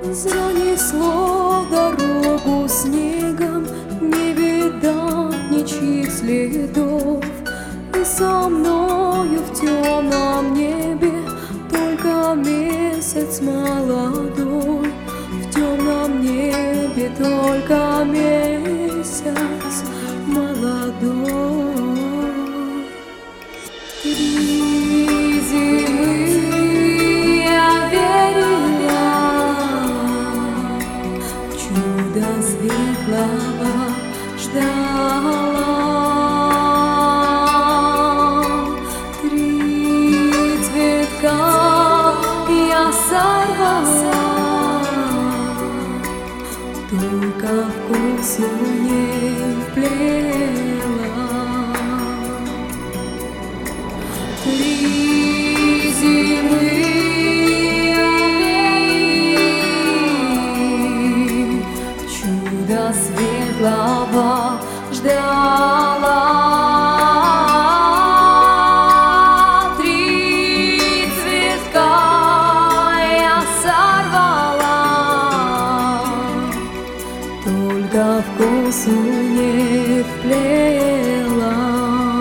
Занесло дорогу снегом, не видать ничьих следов. И со мною в темном небе только месяц молодой. В темном небе только месяц молодой. Три зимы я верила в чудо светлого, ждала. Три цветка я сорвала, только вкусу не вплела. Три зимы чудо светлого ждала. Три цветка я сорвала, только вкусу не вплела.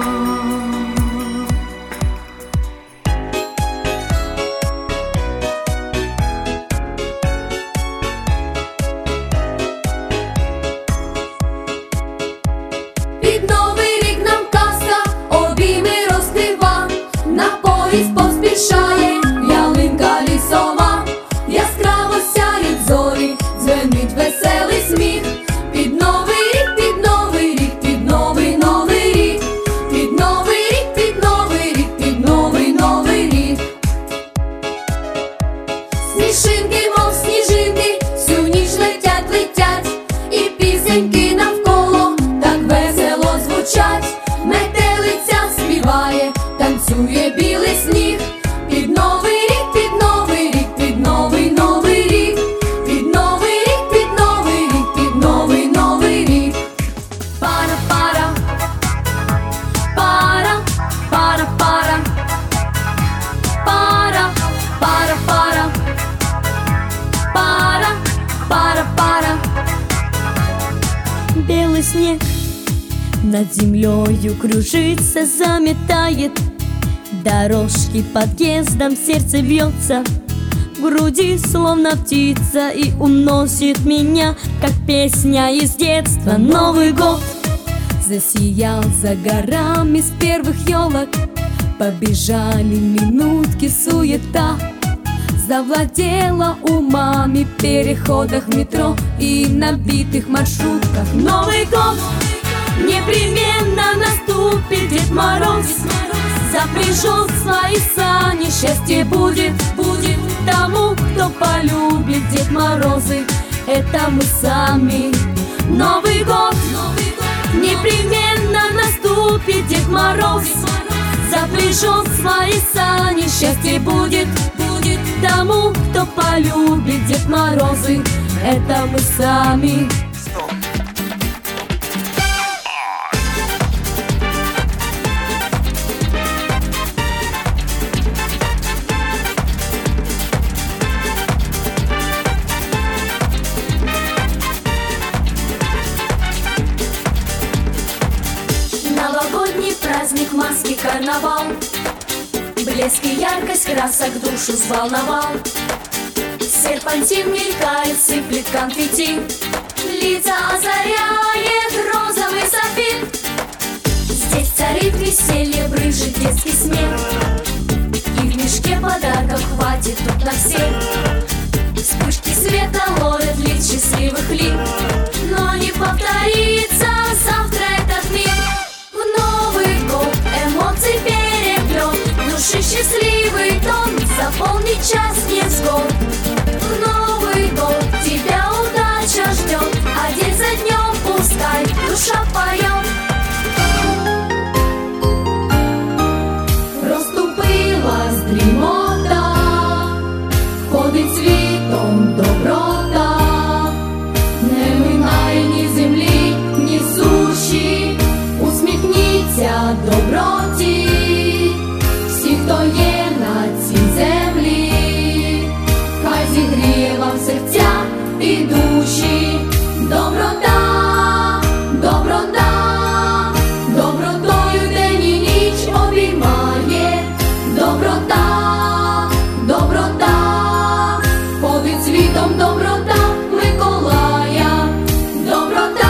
Поспішає ялинка лісова, яскраво сяють зорі, дзвенить веселий сміх. Під новий рік, під новий рік, під новий новий рік, під новий рік, під новий рік, під новий новий рік. Сніжинки, мов сніжинки, всю ніч летять, летять, і пісеньки навколо так весело звучать. Метелиця співає, танцює білий сніг. Під новий рік, під новий рік, під новий новий рік, під новий рік, під новий рік, під новий новий рік. Пара-пара, пара, пара-пара, пара, пара-пара, пара, пара-пара. Белый снег над землею кружится, заметает дорожки подъездом, сердце бьется в груди, словно птица, и уносит меня, как песня из детства. Новый год засиял за горами, с первых елок побежали минутки, суета завладела умами, в переходах метро и набитых маршрутках. Новый год непременно наступит, Дед Мороз запряжет свои сани. Счастье будет, будет тому, кто полюбит. Дед Морозы — это мы сами. Новый год непременно наступит, Дед Мороз запряжет свои сани. Счастье будет, будет тому, кто полюбит. Дед Морозы — это мы сами. Новогодний праздник, маски, карнавал, блеск и яркость красок душу взволновал. Серпантин мелькает, сыплет конфетти, лица озаряет розовый сапфир. Здесь царит веселье, брызжет детский смех, и в мешке подарков хватит тут на всех. Вспышки света ловят лиц счастливых лиц, но не повторится завтра этот мир. В Новый год эмоций переплет, души счастливый тон заполнит час невзгод. В Новый год тебя удача ждет, а день за днем пускай душа поет. Розступилась дрімота, ходить світом доброта, не минає ні землі, ні суші, усміхніться доброті, всі, хто є на цій землі, хай зігріє вам серця идущий. Доброта, доброта, добротою день і ніч обіймає. Доброта, доброта, ходить світом доброта Миколая. Доброта,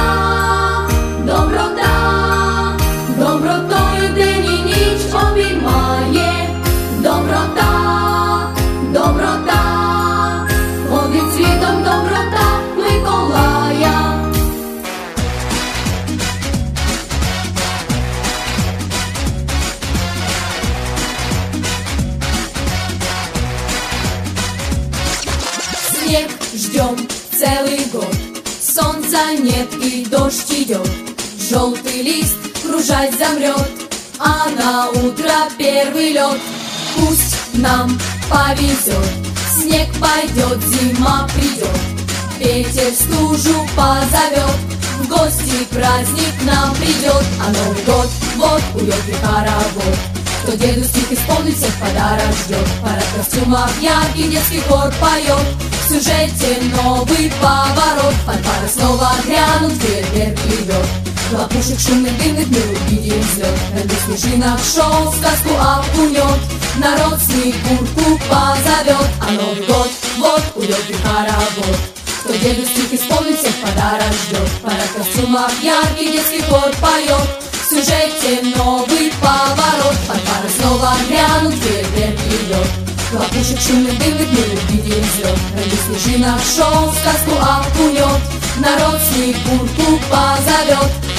доброта, добротою день і ніч обіймає. Доброта, доброта, ходить світом доброта Миколая. Снег ждем целый год, солнца нет и дождь идет. Желтый лист кружась замрет, а на утро первый лед. Пусть нам повезет, снег пойдет, зима придет, ветер стужу позовет, в гости праздник нам придет. А Новый год вот уйдет и хоровод, кто деду стих исполнит, всех подарок ждет. Парад костюмов яркий детский хор поет, в сюжете новый поворот. Фанфары снова грянут, фейерверк идет, хлопушек шумных дымных мы увидим взлет. На льду снежинок шел, сказку окунет, народ Снегурку позовет. А Новый год вот уйдет и хоровод, кто деду стих исполнит, всех подарок ждет. Парад костюмов яркий детский хор поет, в сюжете новый поворот. Фанфары снова грянут, фейерверк идет, хлопушек шумных дымных мы увидим взлет. На льду снежинок шел, сказку окунет, народ Снегурку позовет.